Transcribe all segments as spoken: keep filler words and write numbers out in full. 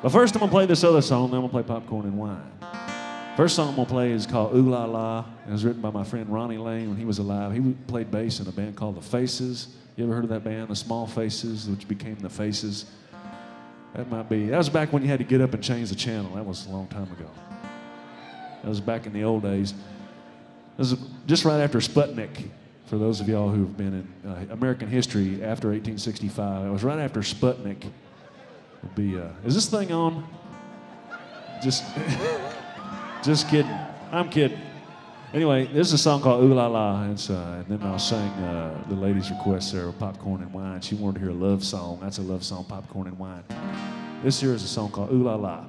But first I'm going to play this other song, then I'm going to play Popcorn and Wine. First song I'm going to play is called Ooh La La. It was written by my friend Ronnie Lane when he was alive. He played bass in a band called The Faces. You ever heard of that band, The Small Faces, which became The Faces? That might be, that was back when you had to get up and change the channel. That was a long time ago. That was back in the old days. This is just right after Sputnik, for those of y'all who've been in uh, American history after eighteen sixty-five. It was right after Sputnik. It'd be, uh, is this thing on? Just, just kidding. I'm kidding. Anyway, this is a song called Ooh La La, and, uh, and then I'll sing uh, the lady's request there, Popcorn and Wine. She wanted to hear a love song. That's a love song, Popcorn and Wine. This here is a song called Ooh La La.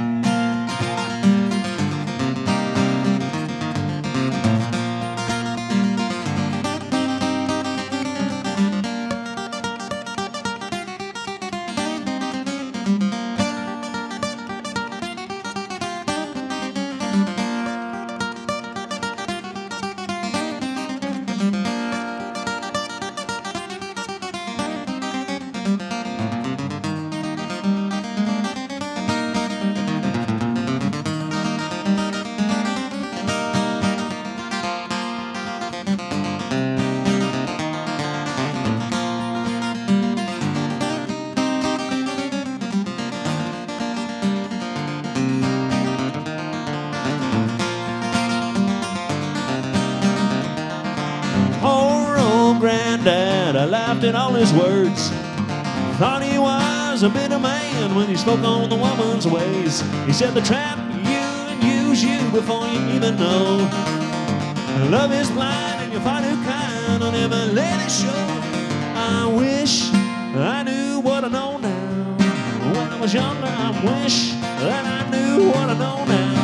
Granddad, I laughed at all his words. Thought he was a bitter man when he spoke on the woman's ways. He said they trap you and use you before you even know. Love is blind and you'll find who kind will never let it show. I wish I knew what I know now. When I was younger, I wish that I knew what I know now.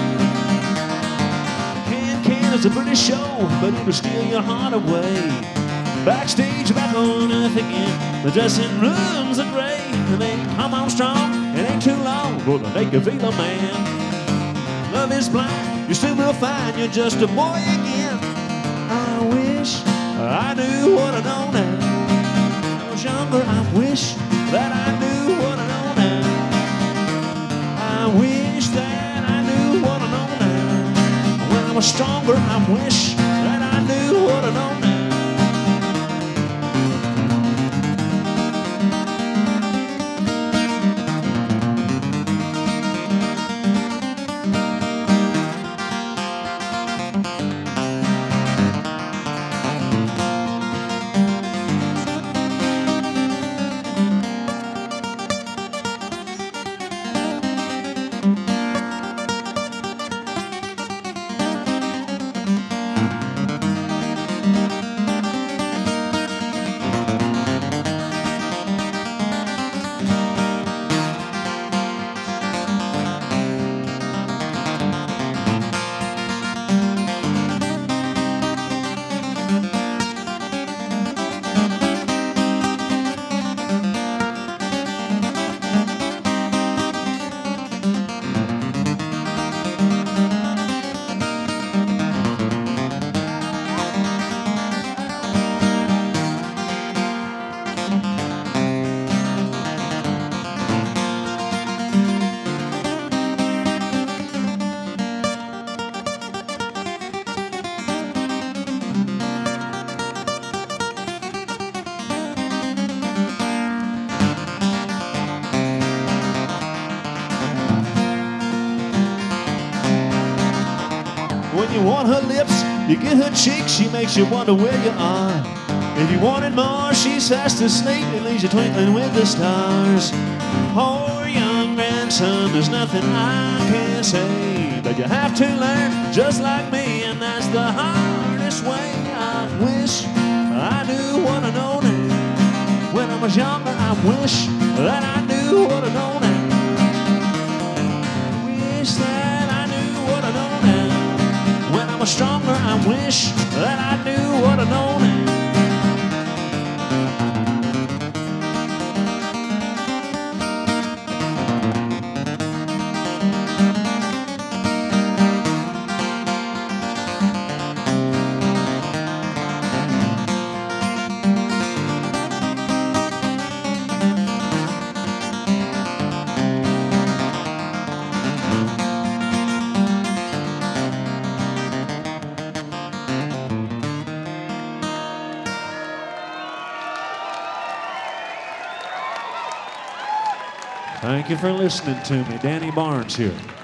Can Can is a pretty show, but it'll steal your heart away. Backstage, back on earth again. The dressing rooms are gray. And they come on strong, it ain't too long, gonna make you feel a man. Love is blind, you still will find you're just a boy again. I wish I knew what I know now. When I was younger, I wish that I knew what I know now. I wish that I knew what I know now. When I was stronger, I wish that I knew what I know now. When you want her lips, you get her cheeks, she makes you wonder where you are. If you wanted more, she's fast asleep and leaves you twinkling with the stars. Oh, young grandson, there's nothing I can say, but you have to learn just like me, and that's the hardest way. I wish I knew what I know now. When I was younger, I wish that I knew what I know now. Wish that I knew what I know now. When I was stronger, I wish that I knew what I know now. Thank you for listening to me. Danny Barnes here.